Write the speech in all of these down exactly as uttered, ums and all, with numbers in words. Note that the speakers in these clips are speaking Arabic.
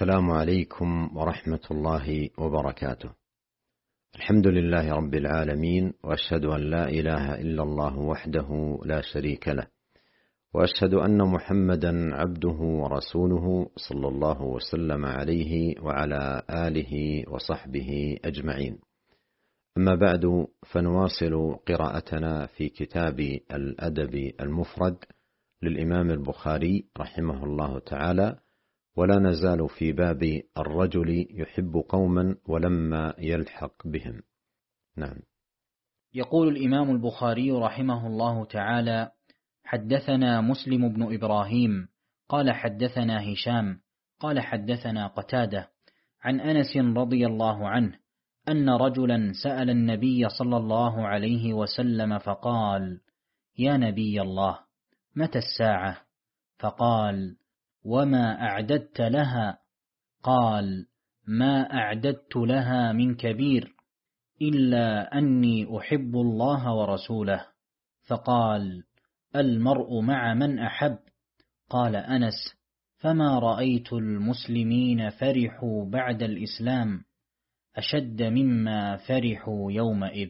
السلام عليكم ورحمة الله وبركاته. الحمد لله رب العالمين، وأشهد أن لا إله إلا الله وحده لا شريك له، وأشهد أن محمدا عبده ورسوله صلى الله وسلم عليه وعلى آله وصحبه أجمعين. أما بعد، فنواصل قراءتنا في كتاب الأدب المفرد للإمام البخاري رحمه الله تعالى، ولا نزال في باب الرجل يحب قوما ولما يلحق بهم. نعم. يقول الإمام البخاري رحمه الله تعالى: حدثنا مسلم بن إبراهيم قال حدثنا هشام قال حدثنا قتادة عن أنس رضي الله عنه أن رجلا سأل النبي صلى الله عليه وسلم فقال: يا نبي الله، متى الساعة؟ فقال: وما أعددت لها؟ قال: ما أعددت لها من كبير، إلا أني أحب الله ورسوله. فقال: المرء مع من أحب. قال أنس: فما رأيت المسلمين فرحوا بعد الإسلام أشد مما فرحوا يومئذ.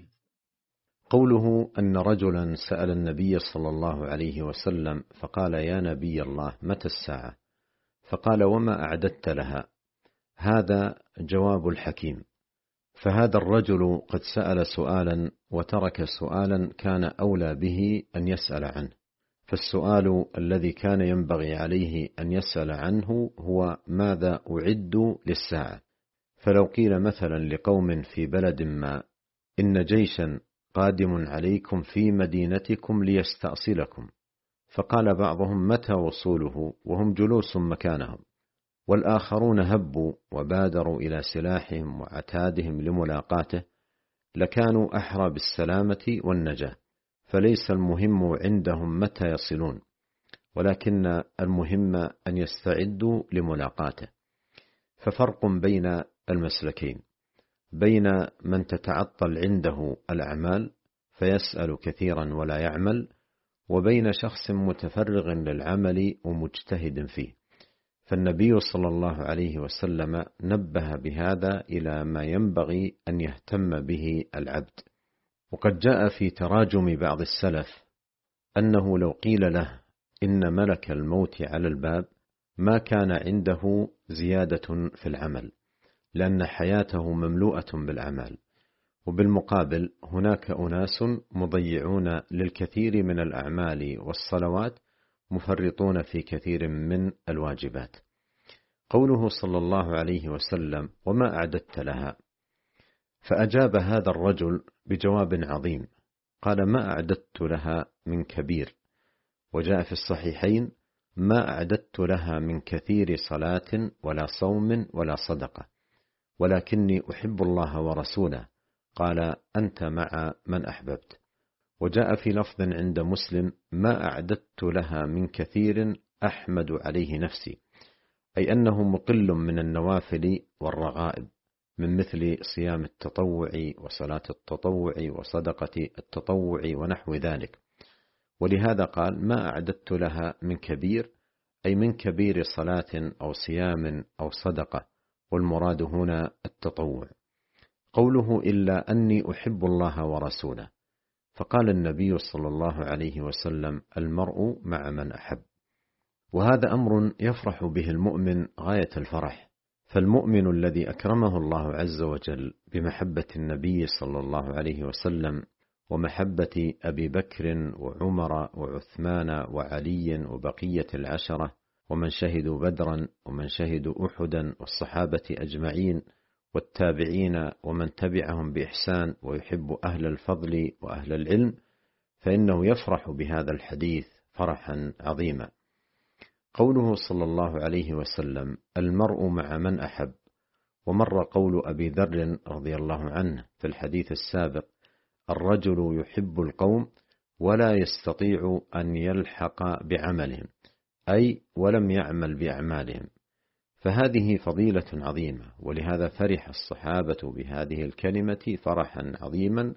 قوله أن رجلا سأل النبي صلى الله عليه وسلم فقال: يا نبي الله، متى الساعة؟ فقال: وما أعددت لها؟ هذا جواب الحكيم. فهذا الرجل قد سأل سؤالا وترك سؤالا كان أولى به أن يسأل عنه، فالسؤال الذي كان ينبغي عليه أن يسأل عنه هو: ماذا أعد للساعة؟ فلو قيل مثلا لقوم في بلد ما: إن جيشا قادم عليكم في مدينتكم ليستأصلكم، فقال بعضهم: متى وصوله؟ وهم جلوس مكانهم، والآخرون هبوا وبادروا إلى سلاحهم وعتادهم لملاقاته، لكانوا أحرى بالسلامة والنجاة. فليس المهم عندهم متى يصلون، ولكن المهم أن يستعدوا لملاقاته. ففرق بين المسلكين، بين من تتعطل عنده الأعمال فيسأل كثيرا ولا يعمل، وبين شخص متفرغ للعمل ومجتهد فيه. فالنبي صلى الله عليه وسلم نبه بهذا إلى ما ينبغي أن يهتم به العبد. وقد جاء في تراجم بعض السلف أنه لو قيل له إن ملك الموت على الباب ما كان عنده زيادة في العمل، لأن حياته مملوءة بالأعمال. وبالمقابل هناك أناس مضيعون للكثير من الأعمال والصلوات، مفرطون في كثير من الواجبات. قوله صلى الله عليه وسلم: وما أعددت لها؟ فأجاب هذا الرجل بجواب عظيم، قال: ما أعددت لها من كبير. وجاء في الصحيحين: ما أعددت لها من كثير صلاة ولا صوم ولا صدقة، ولكني أحب الله ورسوله. قال: أنت مع من أحببت. وجاء في لفظ عند مسلم: ما أعددت لها من كثير أحمد عليه نفسي، أي أنه مقل من النوافل والرغائب، من مثل صيام التطوع وصلاة التطوع وصدقة التطوع ونحو ذلك. ولهذا قال: ما أعددت لها من كبير، أي من كبير صلاة أو صيام أو صدقة، والمراد هنا التطوع. قوله: إلا أني أحب الله ورسوله، فقال النبي صلى الله عليه وسلم: المرء مع من أحب. وهذا أمر يفرح به المؤمن غاية الفرح. فالمؤمن الذي أكرمه الله عز وجل بمحبة النبي صلى الله عليه وسلم ومحبة أبي بكر وعمر وعثمان وعلي وبقية العشرة ومن شهدوا بدرا ومن شهدوا أحدا والصحابة أجمعين والتابعين ومن تبعهم بإحسان، ويحب أهل الفضل وأهل العلم، فإنه يفرح بهذا الحديث فرحا عظيما. قوله صلى الله عليه وسلم: المرء مع من أحب. ومر قول أبي ذر رضي الله عنه في الحديث السابق: الرجل يحب القوم ولا يستطيع أن يلحق بعملهم، أي ولم يعمل بأعمالهم. فهذه فضيلة عظيمة، ولهذا فرح الصحابة بهذه الكلمة فرحا عظيما.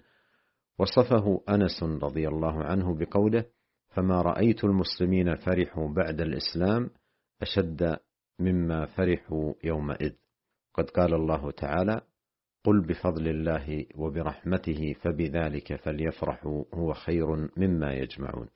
وصفه أنس رضي الله عنه بقوله: فما رأيت المسلمين فرحوا بعد الإسلام أشد مما فرحوا يومئذ. قد قال الله تعالى: قل بفضل الله وبرحمته فبذلك فليفرحوا هو خير مما يجمعون.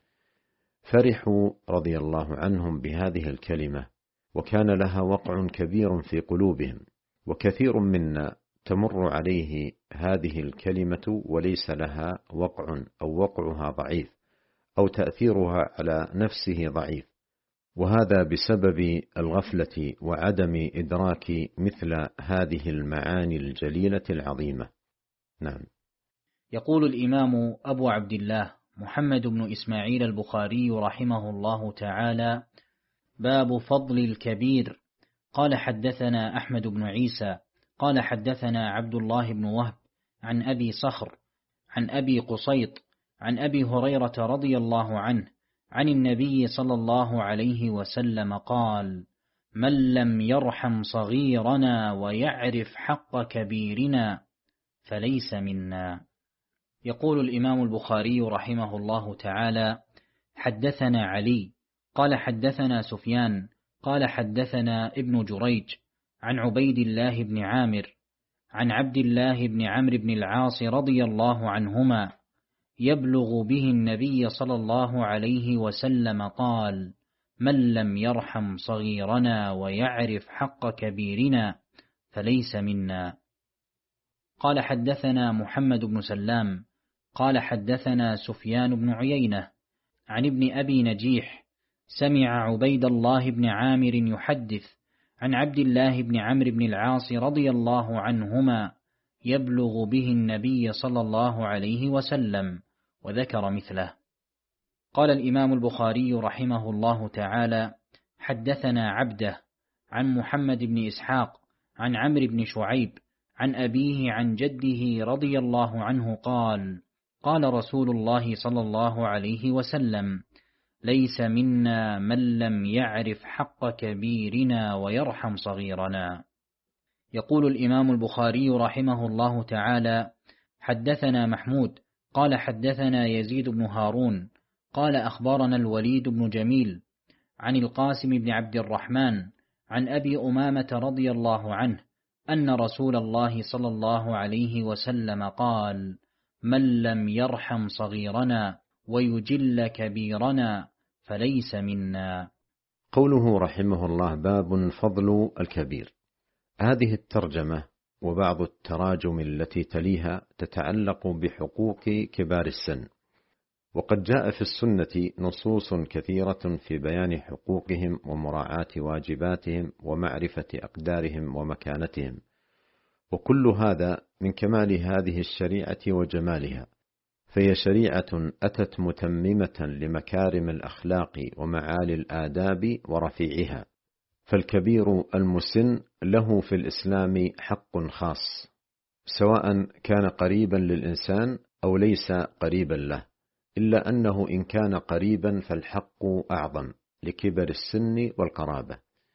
فرحوا رضي الله عنهم بهذه الكلمة، وكان لها وقع كبير في قلوبهم، وكثير منا تمر عليه هذه الكلمة وليس لها وقع أو وقعها ضعيف أو تأثيرها على نفسه ضعيف، وهذا بسبب الغفلة وعدم إدراك مثل هذه المعاني الجليلة العظيمة. نعم. يقول الإمام أبو عبد الله محمد بن إسماعيل البخاري رحمه الله تعالى: باب فضل الكبير. قال حدثنا أحمد بن عيسى قال حدثنا عبد الله بن وهب عن أبي صخر عن أبي قصيط عن أبي هريرة رضي الله عنه عن النبي صلى الله عليه وسلم قال: من لم يرحم صغيرنا ويعرف حق كبيرنا فليس منا. يقول الإمام البخاري رحمه الله تعالى: حدثنا علي قال حدثنا سفيان قال حدثنا ابن جريج عن عبيد الله بن عامر عن عبد الله بن عمرو بن العاص رضي الله عنهما يبلغ به النبي صلى الله عليه وسلم قال: من لم يرحم صغيرنا ويعرف حق كبيرنا فليس منا. قال حدثنا محمد بن سلام قال حدثنا سفيان بن عيينة عن ابن أبي نجيح سمع عبيد الله بن عامر يحدث عن عبد الله بن عمرو بن العاص رضي الله عنهما يبلغ به النبي صلى الله عليه وسلم، وذكر مثله. قال الإمام البخاري رحمه الله تعالى: حدثنا عبده عن محمد بن إسحاق عن عمرو بن شعيب عن أبيه عن جده رضي الله عنه قال: قال رسول الله صلى الله عليه وسلم: ليس منا من لم يعرف حق كبيرنا ويرحم صغيرنا. يقول الإمام البخاري رحمه الله تعالى: حدثنا محمود قال حدثنا يزيد بن هارون قال أخبرنا الوليد بن جميل عن القاسم بن عبد الرحمن عن أبي أمامة رضي الله عنه أن رسول الله صلى الله عليه وسلم قال: من لم يرحم صغيرنا ويجل كبيرنا فليس منا. قوله رحمه الله: باب فضل الكبير. هذه الترجمة وبعض التراجم التي تليها تتعلق بحقوق كبار السن، وقد جاء في السنة نصوص كثيرة في بيان حقوقهم ومراعاة واجباتهم ومعرفة أقدارهم ومكانتهم، وكل هذا من كمال هذه الشريعة وجمالها، فهي شريعة أتت متممة لمكارم الأخلاق ومعالي الآداب ورفيعها. فالكبير المسن له في الإسلام حق خاص، سواء كان قريبا للإنسان أو ليس قريبا له، إلا أنه إن كان قريبا فالحق أعظم لكبر السن والقرابة.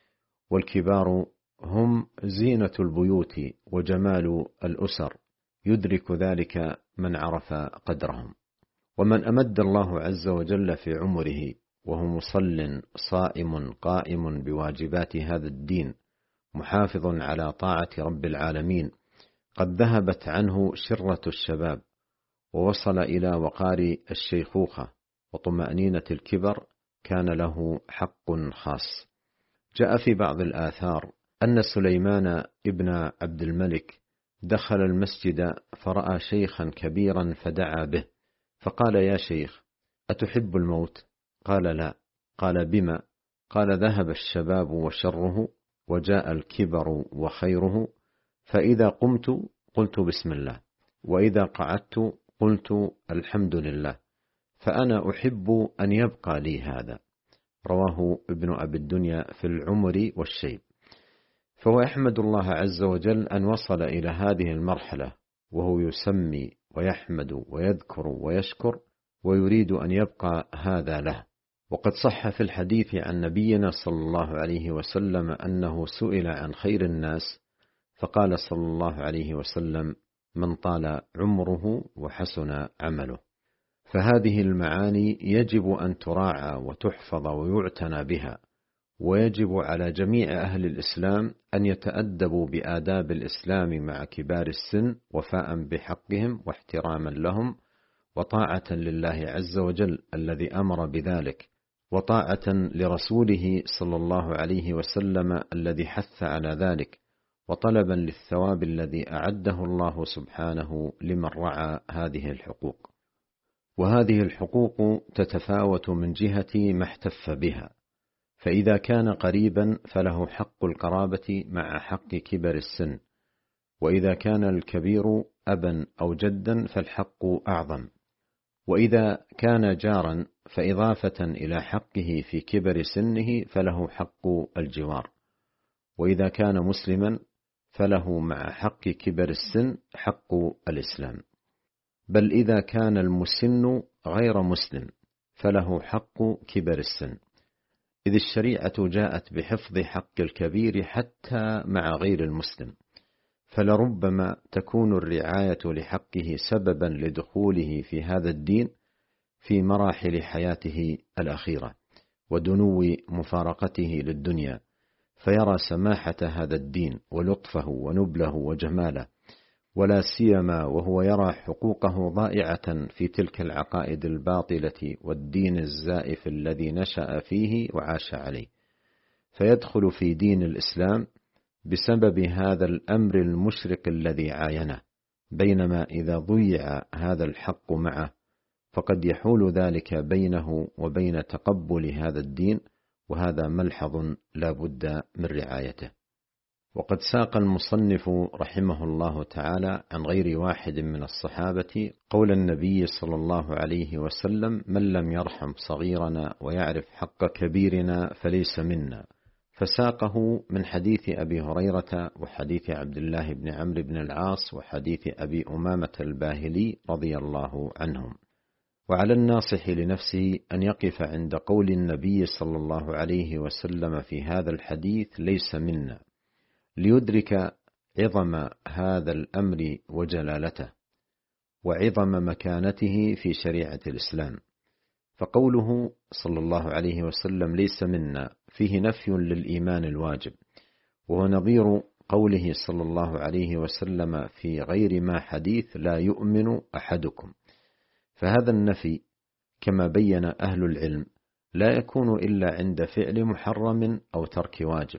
والكبار هم زينة البيوت وجمال الأسر، يدرك ذلك من عرف قدرهم. ومن أمد الله عز وجل في عمره وهو مصل صائم قائم بواجبات هذا الدين محافظ على طاعة رب العالمين، قد ذهبت عنه شرة الشباب ووصل إلى وقار الشيخوخة وطمأنينة الكبر، كان له حق خاص. جاء في بعض الآثار أن سليمان ابن عبد الملك دخل المسجد فرأى شيخا كبيرا فدعا به، فقال: يا شيخ، أتحب الموت؟ قال: لا. قال: بما؟ قال: ذهب الشباب وشره وجاء الكبر وخيره، فإذا قمت قلت بسم الله، وإذا قعدت قلت الحمد لله، فأنا أحب أن يبقى لي هذا. رواه ابن أبي الدنيا في العمر والشيب. فهو يحمد الله عز وجل أن وصل إلى هذه المرحلة وهو يسمي ويحمد ويذكر ويشكر، ويريد أن يبقى هذا له. وقد صح في الحديث عن نبينا صلى الله عليه وسلم أنه سئل عن خير الناس فقال صلى الله عليه وسلم: من طال عمره وحسن عمله. فهذه المعاني يجب أن تراعى وتحفظ ويعتنى بها، ويجب على جميع أهل الإسلام أن يتأدبوا بآداب الإسلام مع كبار السن وفاء بحقهم واحتراما لهم وطاعة لله عز وجل الذي أمر بذلك، وطاعة لرسوله صلى الله عليه وسلم الذي حث على ذلك، وطلبا للثواب الذي أعده الله سبحانه لمن رعى هذه الحقوق. وهذه الحقوق تتفاوت من جهة ما احتف بها، فإذا كان قريبا فله حق القرابة مع حق كبر السن، وإذا كان الكبير أبا أو جدا فالحق أعظم، وإذا كان جارا فإضافة إلى حقه في كبر سنه فله حق الجوار، وإذا كان مسلما فله مع حق كبر السن حق الإسلام، بل إذا كان المسن غير مسلم فله حق كبر السن، إذ الشريعة جاءت بحفظ حق الكبير حتى مع غير المسلم، فلربما تكون الرعاية لحقه سببا لدخوله في هذا الدين في مراحل حياته الأخيرة ودنو مفارقته للدنيا، فيرى سماحة هذا الدين ولطفه ونبله وجماله، ولا سيما وهو يرى حقوقه ضائعة في تلك العقائد الباطلة والدين الزائف الذي نشأ فيه وعاش عليه، فيدخل في دين الإسلام بسبب هذا الأمر المشرق الذي عاينه، بينما إذا ضيع هذا الحق معه فقد يحول ذلك بينه وبين تقبل هذا الدين، وهذا ملحظ لا بد من رعايته. وقد ساق المصنف رحمه الله تعالى عن غير واحد من الصحابة قول النبي صلى الله عليه وسلم: من لم يرحم صغيرنا ويعرف حق كبيرنا فليس منا، فساقه من حديث أبي هريرة وحديث عبد الله بن عمرو بن العاص وحديث أبي أمامة الباهلي رضي الله عنهم. وعلى الناصح لنفسه أن يقف عند قول النبي صلى الله عليه وسلم في هذا الحديث: ليس منا، ليدرك عظم هذا الأمر وجلالته وعظم مكانته في شريعة الإسلام. فقوله صلى الله عليه وسلم ليس منا فيه نفي للإيمان الواجب، وهو نظير قوله صلى الله عليه وسلم في غير ما حديث: لا يؤمن أحدكم. فهذا النفي كما بين أهل العلم لا يكون إلا عند فعل محرم أو ترك واجب،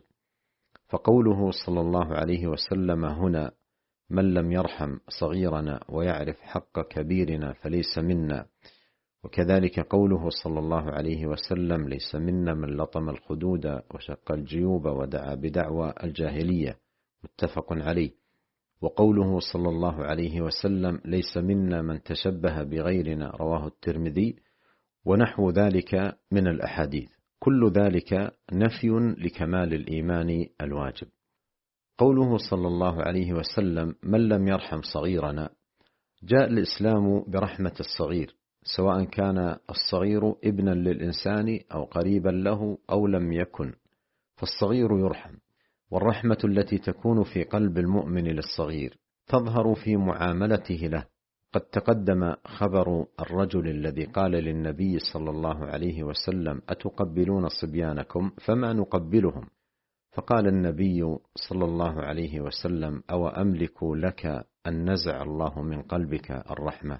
فقوله صلى الله عليه وسلم هنا: من لم يرحم صغيرنا ويعرف حق كبيرنا فليس منا، وكذلك قوله صلى الله عليه وسلم: ليس منا من لطم الخدود وشق الجيوب ودعا بدعوى الجاهلية، متفق عليه. وقوله صلى الله عليه وسلم: ليس منا من تشبه بغيرنا، رواه الترمذي، ونحو ذلك من الأحاديث، كل ذلك نفي لكمال الإيمان الواجب. قوله صلى الله عليه وسلم: من لم يرحم صغيرنا، جاء الإسلام برحمة الصغير، سواء كان الصغير ابنا للإنسان أو قريبا له أو لم يكن، فالصغير يرحم. والرحمة التي تكون في قلب المؤمن للصغير تظهر في معاملته له. قد تقدم خبر الرجل الذي قال للنبي صلى الله عليه وسلم: أتقبلون صبيانكم؟ فما نقبلهم. فقال النبي صلى الله عليه وسلم: أو أملك لك أن نزع الله من قلبك الرحمة.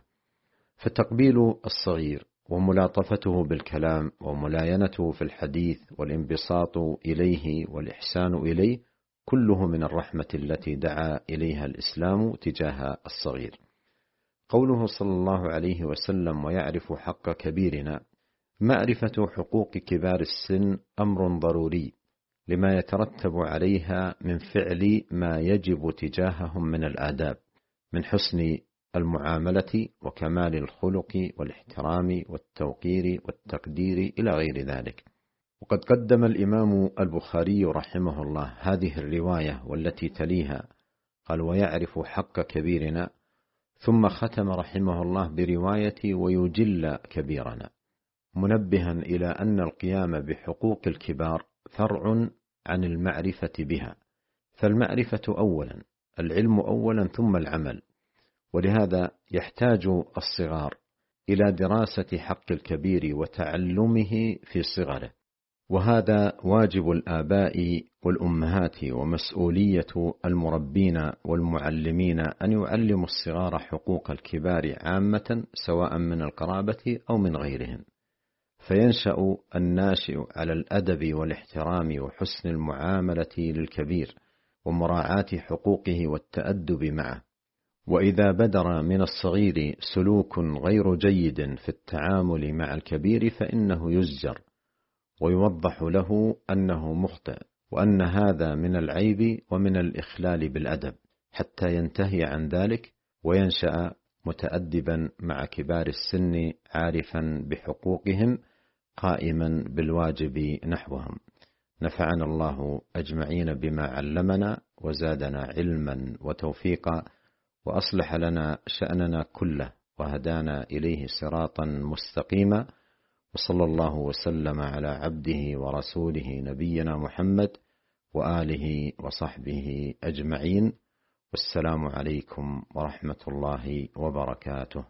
فتقبيل الصغير وملاطفته بالكلام وملاينته في الحديث والانبساط إليه والإحسان إليه كله من الرحمة التي دعا إليها الإسلام تجاه الصغير. قوله صلى الله عليه وسلم: ويعرف حق كبيرنا، معرفة حقوق كبار السن أمر ضروري لما يترتب عليها من فعل ما يجب تجاههم من الآداب، من حسن المعاملة وكمال الخلق والاحترام والتوقير والتقدير إلى غير ذلك. وقد قدم الإمام البخاري رحمه الله هذه الرواية والتي تليها، قال: ويعرف حق كبيرنا، ثم ختم رحمه الله برواية: ويجل كبيرنا، منبها إلى أن القيام بحقوق الكبار فرع عن المعرفة بها، فالمعرفة أولا، العلم أولا ثم العمل. ولهذا يحتاج الصغار إلى دراسة حق الكبير وتعلمه في صغره، وهذا واجب الآباء والأمهات ومسؤولية المربين والمعلمين أن يعلموا الصغار حقوق الكبار عامة سواء من القرابة أو من غيرهم، فينشأ الناشئ على الأدب والاحترام وحسن المعاملة للكبير ومراعاة حقوقه والتأدب معه. وإذا بدر من الصغير سلوك غير جيد في التعامل مع الكبير فإنه يزجر ويوضح له أنه مخطئ وأن هذا من العيب ومن الإخلال بالأدب، حتى ينتهي عن ذلك وينشأ متأدبا مع كبار السن عارفا بحقوقهم قائما بالواجب نحوهم. نفعنا الله أجمعين بما علمنا وزادنا علما وتوفيقا، وأصلح لنا شأننا كله وهدانا إليه صراطا مستقيما، وصلى الله وسلم على عبده ورسوله نبينا محمد وآله وصحبه أجمعين، والسلام عليكم ورحمة الله وبركاته.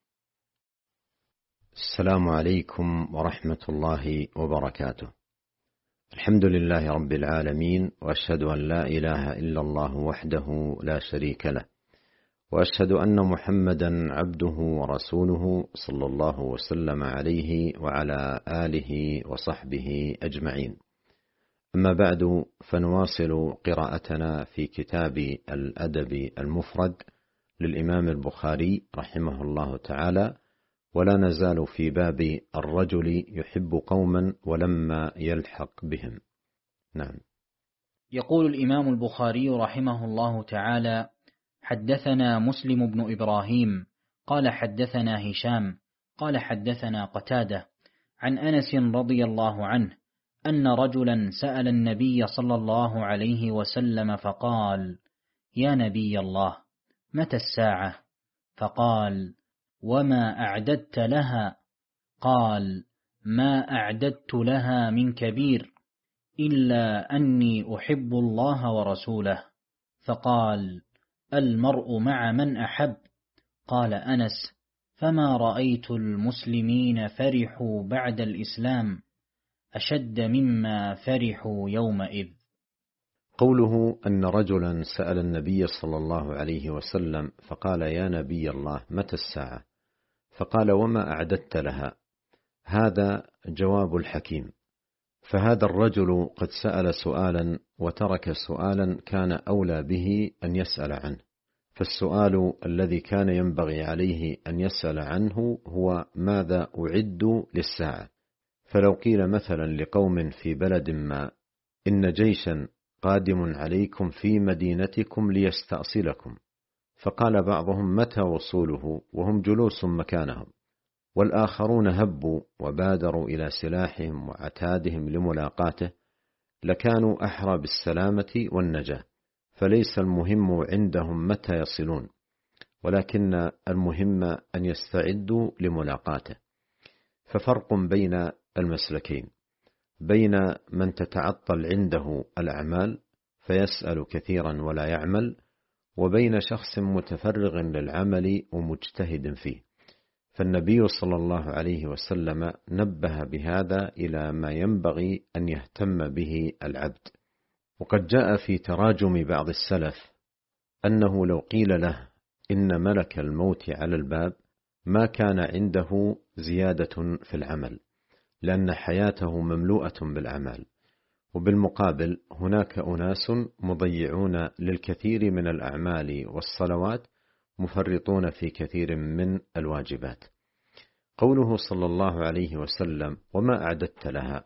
السلام عليكم ورحمة الله وبركاته. الحمد لله رب العالمين، وأشهد أن لا إله إلا الله وحده لا شريك له، وأشهد أن محمدا عبده ورسوله صلى الله وسلم عليه وعلى آله وصحبه أجمعين. أما بعد، فنواصل قراءتنا في كتاب الأدب المفرد للإمام البخاري رحمه الله تعالى، ولا نزال في باب الرجل يحب قوما ولما يلحق بهم. نعم. يقول الإمام البخاري رحمه الله تعالى: حدثنا مسلم بن إبراهيم قال حدثنا هشام قال حدثنا قتادة عن أنس رضي الله عنه أن رجلا سأل النبي صلى الله عليه وسلم فقال: يا نبي الله، متى الساعة؟ فقال: وما أعددت لها؟ قال: ما أعددت لها من كبير، إلا أني أحب الله ورسوله. فقال: المرء مع من أحب. قال أنس: فما رأيت المسلمين فرحوا بعد الإسلام أشد مما فرحوا يومئذ. قوله أن رجلا سأل النبي صلى الله عليه وسلم فقال: يا نبي الله، متى الساعة؟ فقال: وما أعددت لها؟ هذا جواب الحكيم. فهذا الرجل قد سأل سؤالا وترك سؤالا كان أولى به أن يسأل عنه، فالسؤال الذي كان ينبغي عليه أن يسأل عنه هو: ماذا أعد للساعة؟ فلو قيل مثلا لقوم في بلد ما: إن جيشا قادم عليكم في مدينتكم ليستأصلكم، فقال بعضهم: متى وصوله؟ وهم جلوس مكانهم، والآخرون هبوا وبادروا إلى سلاحهم وعتادهم لملاقاته، لكانوا أحرى بالسلامة والنجاة. فليس المهم عندهم متى يصلون، ولكن المهم أن يستعدوا لملاقاته. ففرق بين المسلكين، بين من تتعطل عنده الأعمال فيسأل كثيرا ولا يعمل، وبين شخص متفرغ للعمل ومجتهد فيه. فالنبي صلى الله عليه وسلم نبه بهذا إلى ما ينبغي أن يهتم به العبد. وقد جاء في تراجم بعض السلف أنه لو قيل له إن ملك الموت على الباب ما كان عنده زيادة في العمل، لأن حياته مملوءة بالأعمال. وبالمقابل هناك أناس مضيعون للكثير من الأعمال والصلوات، مفرطون في كثير من الواجبات. قوله صلى الله عليه وسلم: وما أعددت لها؟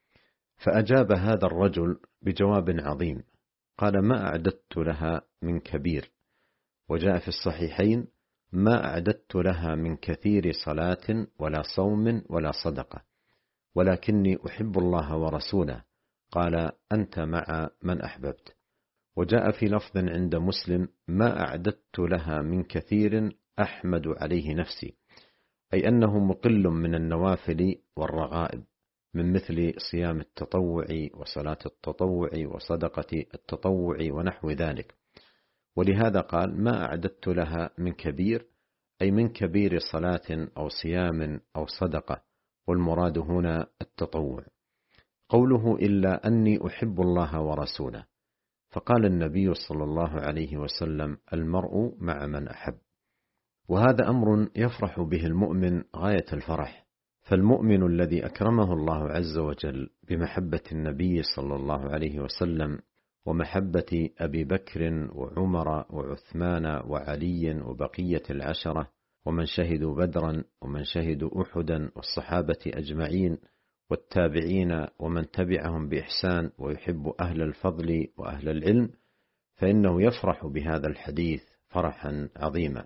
فأجاب هذا الرجل بجواب عظيم، قال: ما أعددت لها من كبير. وجاء في الصحيحين: ما أعددت لها من كثير صلاة ولا صوم ولا صدقة، ولكني أحب الله ورسوله. قال: أنت مع من أحببت. وجاء في لفظ عند مسلم: ما أعددت لها من كثير أحمد عليه نفسي، أي أنه مقل من النوافل والرغائب، من مثل صيام التطوع وصلاة التطوع وصدقة التطوع ونحو ذلك. ولهذا قال: ما أعددت لها من كبير، أي من كبير صلاة أو صيام أو صدقة، والمراد هنا التطوع. قوله إلا أني أحب الله ورسوله، فقال النبي صلى الله عليه وسلم المرء مع من أحب، وهذا أمر يفرح به المؤمن غاية الفرح. فالمؤمن الذي أكرمه الله عز وجل بمحبة النبي صلى الله عليه وسلم ومحبة أبي بكر وعمر وعثمان وعلي وبقية العشرة ومن شهدوا بدرا ومن شهدوا أحدا والصحابة أجمعين والتابعين ومن تبعهم بإحسان، ويحب أهل الفضل وأهل العلم، فإنه يفرح بهذا الحديث فرحا عظيما.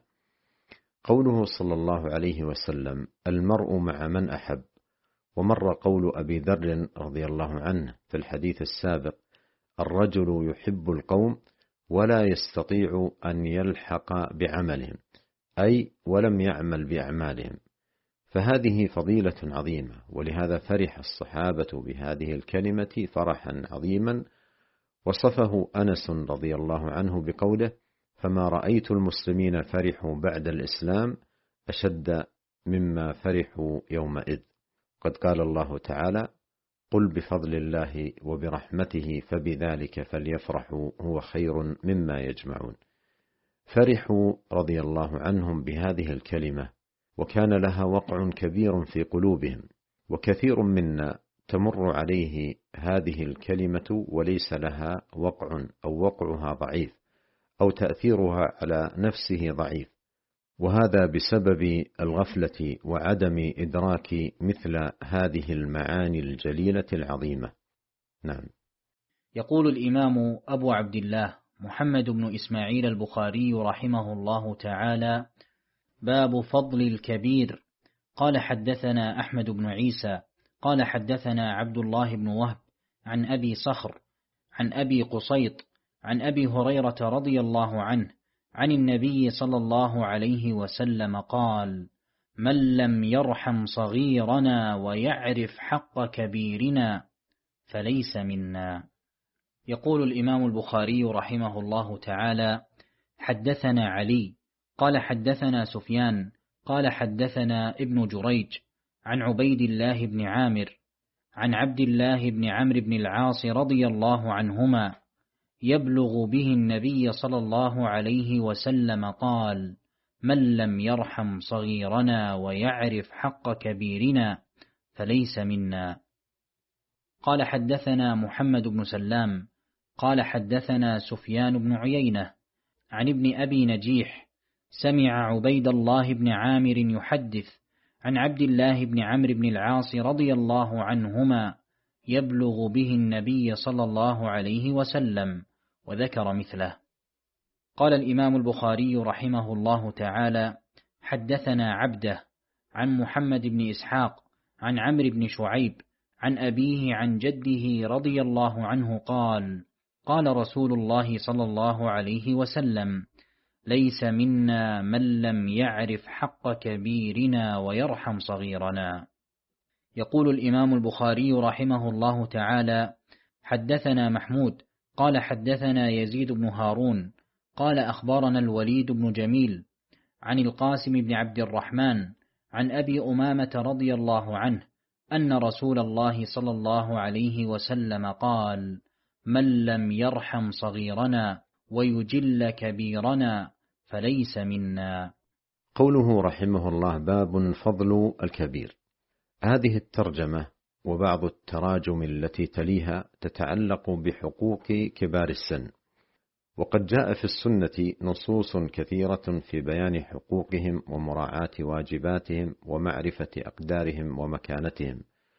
قوله صلى الله عليه وسلم المرء مع من أحب، ومر قول أبي ذر رضي الله عنه في الحديث السابق الرجل يحب القوم ولا يستطيع أن يلحق بعملهم، أي ولم يعمل بأعمالهم، فهذه فضيلة عظيمة، ولهذا فرح الصحابة بهذه الكلمة فرحا عظيما. وصفه أنس رضي الله عنه بقوله فما رأيت المسلمين فرحوا بعد الإسلام أشد مما فرحوا يومئذ. قد قال الله تعالى قل بفضل الله وبرحمته فبذلك فليفرحوا هو خير مما يجمعون. فرحوا رضي الله عنهم بهذه الكلمة، وكان لها وقع كبير في قلوبهم، وكثير منا تمر عليه هذه الكلمة وليس لها وقع أو وقعها ضعيف أو تأثيرها على نفسه ضعيف، وهذا بسبب الغفلة وعدم إدراك مثل هذه المعاني الجليلة العظيمة. نعم. يقول الإمام أبو عبد الله محمد بن إسماعيل البخاري رحمه الله تعالى: باب فضل الكبير. قال حدثنا أحمد بن عيسى قال حدثنا عبد الله بن وهب عن أبي صخر عن أبي قصيط عن أبي هريرة رضي الله عنه عن النبي صلى الله عليه وسلم قال: من لم يرحم صغيرنا ويعرف حق كبيرنا فليس منا. يقول الإمام البخاري رحمه الله تعالى: حدثنا علي قال حدثنا سفيان قال حدثنا ابن جريج عن عبيد الله بن عامر عن عبد الله بن عمرو بن العاص رضي الله عنهما يبلغ به النبي صلى الله عليه وسلم قال: من لم يرحم صغيرنا ويعرف حق كبيرنا فليس منا. قال حدثنا محمد بن سلام قال حدثنا سفيان بن عيينة عن ابن أبي نجيح سمع عبيد الله بن عامر يحدث عن عبد الله بن عمرو بن العاص رضي الله عنهما يبلغ به النبي صلى الله عليه وسلم، وذكر مثله. قال الإمام البخاري رحمه الله تعالى: حدثنا عبده عن محمد بن إسحاق عن عمرو بن شعيب عن أبيه عن جده رضي الله عنه قال: قال رسول الله صلى الله عليه وسلم: ليس منا من لم يعرف حق كبيرنا ويرحم صغيرنا. يقول الإمام البخاري رحمه الله تعالى: حدثنا محمود قال حدثنا يزيد بن هارون قال أخبرنا الوليد بن جميل عن القاسم بن عبد الرحمن عن أبي أمامة رضي الله عنه أن رسول الله صلى الله عليه وسلم قال: من لم يرحم صغيرنا ويجل كبيرنا فليس منا. قوله رحمه الله باب فضل الكبير. هذه الترجمة وبعض التراجم التي تليها تتعلق بحقوق كبار السن، وقد جاء في السنة نصوص كثيرة في بيان حقوقهم ومراعاة واجباتهم ومعرفة أقدارهم ومكانتهم،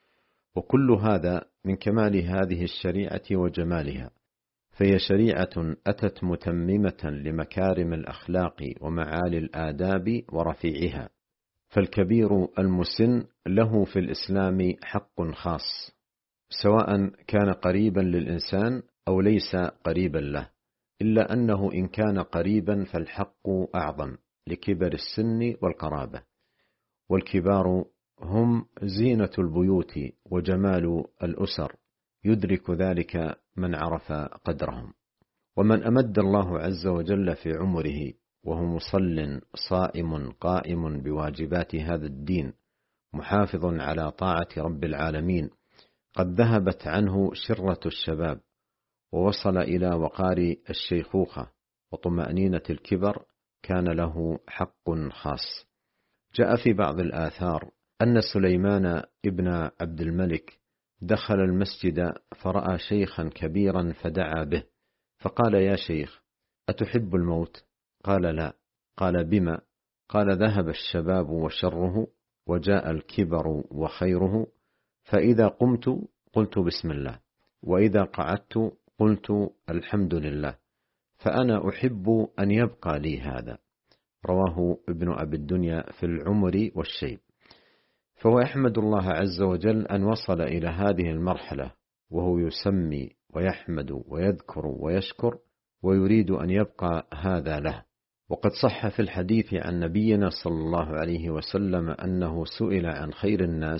وكل هذا من كمال هذه الشريعة وجمالها، فهي شريعة أتت متممة لمكارم الأخلاق ومعالي الآداب ورفيعها. فالكبير المسن له في الإسلام حق خاص، سواء كان قريبا للإنسان أو ليس قريبا له، إلا أنه إن كان قريبا فالحق أعظم لكبر السن والقرابة. والكبار هم زينة البيوت وجمال الأسر، يدرك ذلك من عرف قدرهم. ومن أمد الله عز وجل في عمره وهو مصل صائم قائم بواجبات هذا الدين محافظ على طاعة رب العالمين، قد ذهبت عنه شرة الشباب، ووصل إلى وقار الشيخوخة وطمأنينة الكبر، كان له حق خاص. جاء في بعض الآثار أن سليمان ابن عبد الملك دخل المسجد فرأى شيخا كبيرا فدعا به، فقال: يا شيخ، أتحب الموت؟ قال: لا. قال: بما؟ قال: ذهب الشباب وشره، وجاء الكبر وخيره، فإذا قمت قلت بسم الله، وإذا قعدت قلت الحمد لله، فأنا أحب أن يبقى لي هذا. رواه ابن أبي الدنيا في العمر والشيب. فهو يحمد الله عز وجل أن وصل إلى هذه المرحلة، وهو يسمي ويحمد ويذكر ويشكر، ويريد أن يبقى هذا له. وقد صح في الحديث عن نبينا صلى الله عليه وسلم أنه سئل عن خير الناس،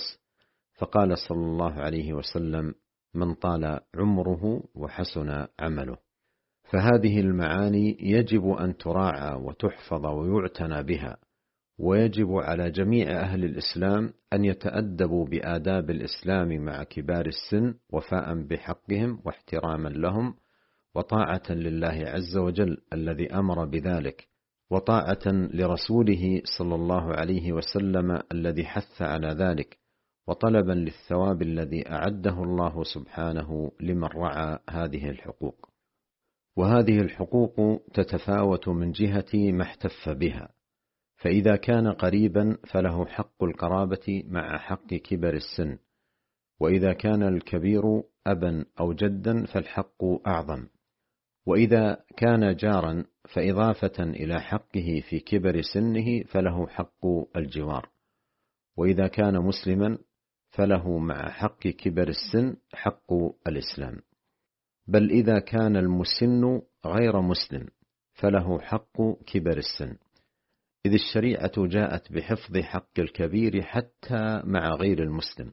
فقال صلى الله عليه وسلم: من طال عمره وحسن عمله. فهذه المعاني يجب أن تراعى وتحفظ ويعتنى بها، ويجب على جميع أهل الإسلام أن يتأدبوا بآداب الإسلام مع كبار السن، وفاء بحقهم واحتراما لهم، وطاعة لله عز وجل الذي أمر بذلك، وطاعة لرسوله صلى الله عليه وسلم الذي حث على ذلك، وطلبا للثواب الذي أعده الله سبحانه لمن رعى هذه الحقوق. وهذه الحقوق تتفاوت من جهة ما احتف بها، فإذا كان قريبا فله حق القرابة مع حق كبر السن، وإذا كان الكبير أبا أو جدا فالحق أعظم، وإذا كان جارا فإضافة إلى حقه في كبر سنه فله حق الجوار، وإذا كان مسلما فله مع حق كبر السن حق الإسلام، بل إذا كان المسن غير مسلم فله حق كبر السن، إذ الشريعة جاءت بحفظ حق الكبير حتى مع غير المسلم،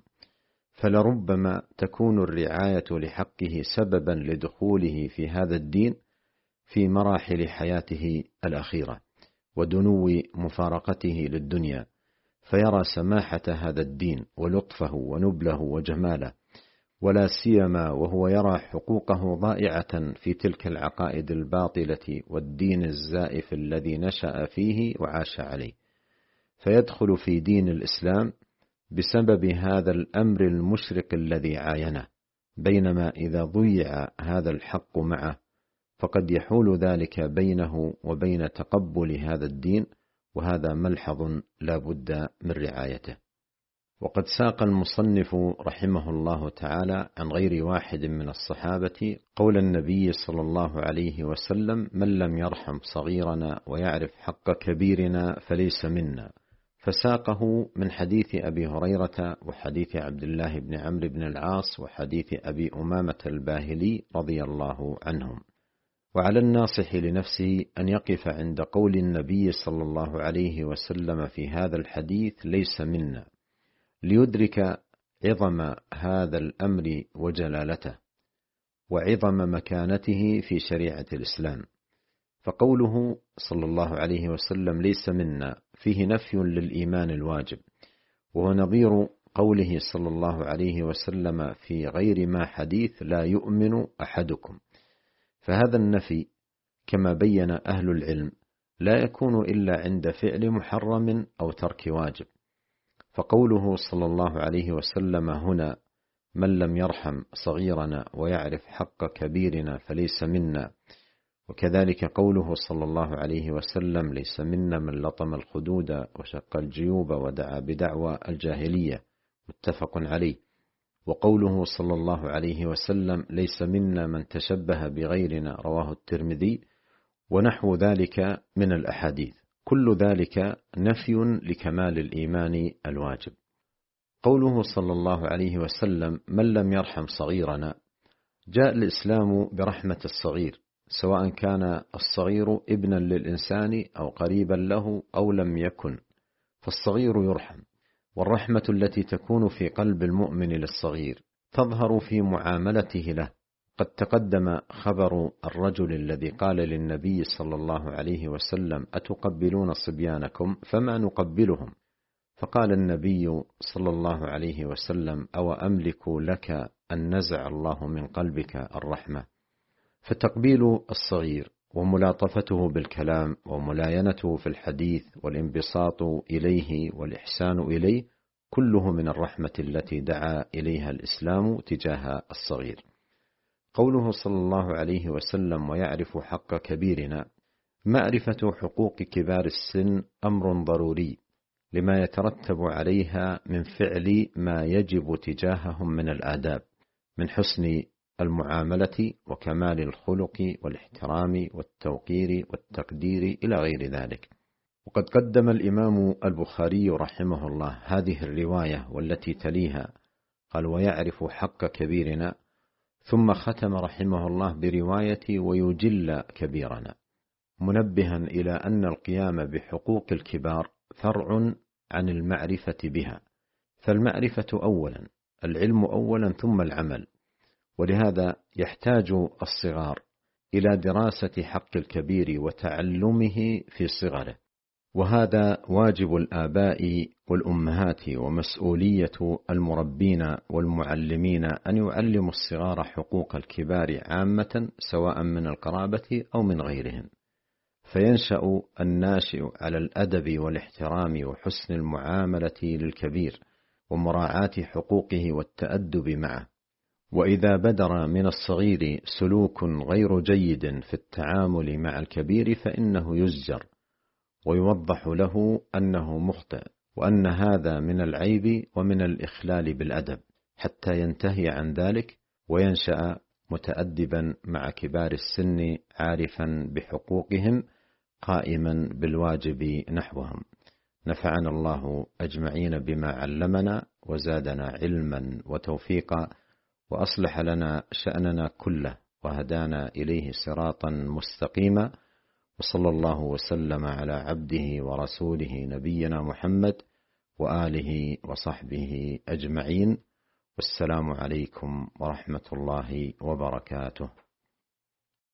فلربما تكون الرعاية لحقه سببا لدخوله في هذا الدين في مراحل حياته الأخيرة ودنو مفارقته للدنيا، فيرى سماحة هذا الدين ولطفه ونبله وجماله، ولا سيما وهو يرى حقوقه ضائعة في تلك العقائد الباطلة والدين الزائف الذي نشأ فيه وعاش عليه، فيدخل في دين الإسلام بسبب هذا الأمر المشرق الذي عاينه، بينما إذا ضيع هذا الحق معه فقد يحول ذلك بينه وبين تقبل هذا الدين، وهذا ملحظ لا بد من رعايته. وقد ساق المصنف رحمه الله تعالى عن غير واحد من الصحابة قول النبي صلى الله عليه وسلم: من لم يرحم صغيرنا ويعرف حق كبيرنا فليس منا، فساقه من حديث أبي هريرة وحديث عبد الله بن عمرو بن العاص وحديث أبي أمامة الباهلي رضي الله عنهم. وعلى الناصح لنفسه أن يقف عند قول النبي صلى الله عليه وسلم في هذا الحديث: ليس منا، ليدرك عظم هذا الأمر وجلالته وعظم مكانته في شريعة الإسلام. فقوله صلى الله عليه وسلم ليس منا فيه نفي للإيمان الواجب، وهو نظير قوله صلى الله عليه وسلم في غير ما حديث: لا يؤمن أحدكم. فهذا النفي كما بين أهل العلم لا يكون إلا عند فعل محرم أو ترك واجب، فقوله صلى الله عليه وسلم هنا: من لم يرحم صغيرنا ويعرف حق كبيرنا فليس منا، وكذلك قوله صلى الله عليه وسلم: ليس منا من لطم الخدود وشق الجيوب ودعا بدعوى الجاهلية، متفق عليه. وقوله صلى الله عليه وسلم: ليس منا من تشبه بغيرنا، رواه الترمذي، ونحو ذلك من الأحاديث، كل ذلك نفي لكمال الإيمان الواجب. قوله صلى الله عليه وسلم: من لم يرحم صغيرنا، جاء الإسلام برحمة الصغير، سواء كان الصغير ابنا للإنسان أو قريبا له أو لم يكن، فالصغير يرحم. والرحمة التي تكون في قلب المؤمن للصغير تظهر في معاملته له. قد تقدم خبر الرجل الذي قال للنبي صلى الله عليه وسلم: أتقبلون صبيانكم؟ فما نقبلهم. فقال النبي صلى الله عليه وسلم: أو أملك لك أن نزع الله من قلبك الرحمة. فتقبيل الصغير وملاطفته بالكلام وملاينته في الحديث والانبساط إليه والإحسان إليه كله من الرحمة التي دعا إليها الإسلام تجاه الصغير. قوله صلى الله عليه وسلم: ويعرف حق كبيرنا، معرفة حقوق كبار السن أمر ضروري لما يترتب عليها من فعل ما يجب تجاههم من الآداب، من حسن المعاملة وكمال الخلق والاحترام والتوقير والتقدير إلى غير ذلك. وقد قدم الإمام البخاري رحمه الله هذه الرواية والتي تليها، قال: ويعرف حق كبيرنا، ثم ختم رحمه الله برواية ويجل كبيرنا، منبها إلى أن القيام بحقوق الكبار فرع عن المعرفة بها، فالمعرفة أولا، العلم أولا ثم العمل. ولهذا يحتاج الصغار إلى دراسة حق الكبير وتعلمه في صغره، وهذا واجب الآباء والأمهات ومسؤولية المربين والمعلمين أن يعلموا الصغار حقوق الكبار عامة، سواء من القرابة أو من غيرهم، فينشأ الناشئ على الأدب والاحترام وحسن المعاملة للكبير ومراعاة حقوقه والتأدب معه. وإذا بدر من الصغير سلوك غير جيد في التعامل مع الكبير فإنه يزجر ويوضح له أنه مخطئ، وأن هذا من العيب ومن الإخلال بالأدب، حتى ينتهي عن ذلك وينشأ متأدبا مع كبار السن، عارفا بحقوقهم، قائما بالواجب نحوهم. نفعنا الله أجمعين بما علمنا، وزادنا علما وتوفيقا، وأصلح لنا شأننا كله، وهدانا إليه صراطا مستقيما. وصلى الله وسلم على عبده ورسوله نبينا محمد وآله وصحبه أجمعين. والسلام عليكم ورحمة الله وبركاته.